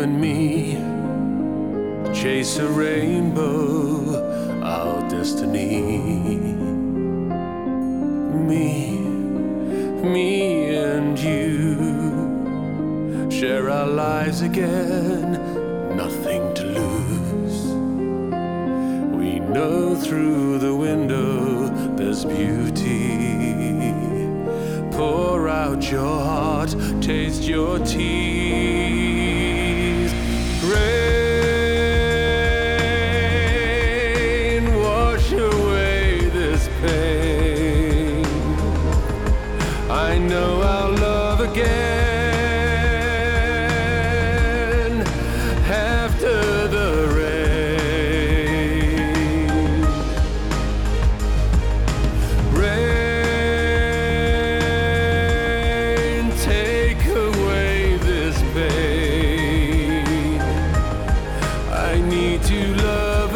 and me chase a rainbow, our destiny. Me and you share our lives again, nothing to lose. We know through the window there's beauty. Pour out your heart, taste your tears. Rain, wash away this pain. I know I'll love again after the rain. Rain, take away this pain. I need to love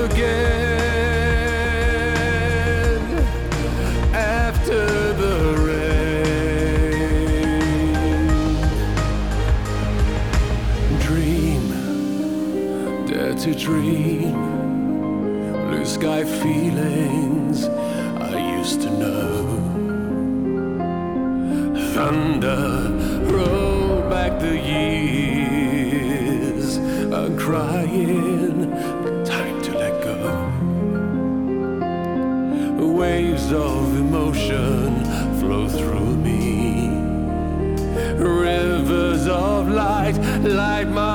again after the rain. Dare to dream, blue sky feelings I used to know. Thunder, roll back the years. I'm crying, time to let go. Waves of emotion flow through me. Rivers of light light my